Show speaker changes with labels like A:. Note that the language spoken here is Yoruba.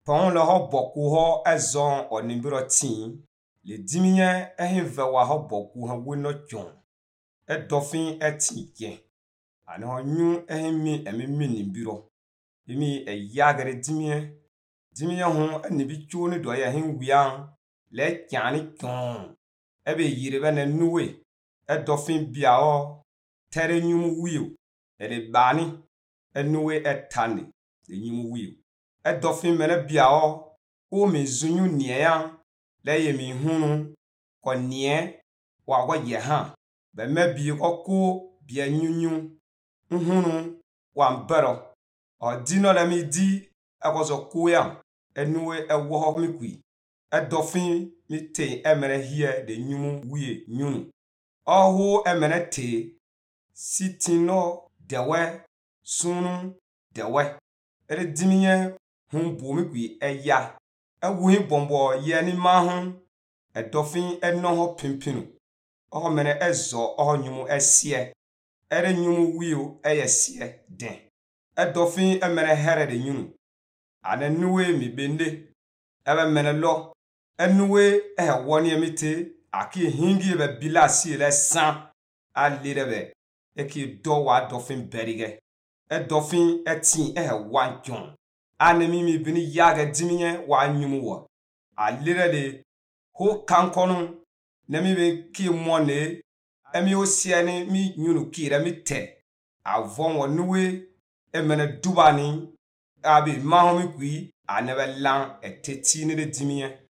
A: pon le ho boku ho ezon onimbiro tin le diminye ehinvewa ho boku ho wino jon edofin etinke ani ho nyu ehimi emimi nimbiro imi eyagere diminye ho enibi chuni do ye hin wian le kyani jon ebe yire be ne nuwe edofin biao tere nyumu wiu ele bani enuwe etani le nyumu wiu edofin mene biao o me zunyu nieyan le ye mi hunu ko nie wa go ye han be me bi ko bia nyunyu hunu wa mbero o dino le mi di akoso koyan enuwe ewo ho mi kwi edofin mi te emere hie de nyumu wie nyunu ohu emene te sitino dewe sunu dewe ele diminye hun bomi kwi eya ewuhi bombo ye ni mahun edofin eno ho pimpinu o mene ezo o nyumu esie ere nyumu wiu eyesie den edofin emene here de nyunu ane nuwe mi bende ebe mene lo enuwe woni emite aki hingi be bilasi le san a lirebe eki do wa dofin berige edofin etin wan jon anemi mi bini yaga diminye wa nyumu wo a lire de ho kankonu nemi be ki mone emi o sieni mi nyunu kire mi te avon wo nuwe emene dubani abi mahomi kwi anebe lan etetini de diminye